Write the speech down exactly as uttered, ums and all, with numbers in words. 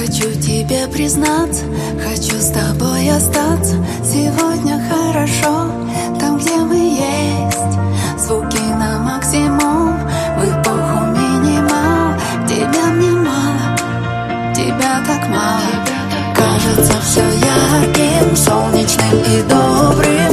Хочу тебе признаться, хочу с тобой остаться. Сегодня хорошо, там, где мы есть. Звуки на максимум, в эпоху минимал. Тебя мне мало, тебя так мало. Кажется все ярким, солнечным и добрым.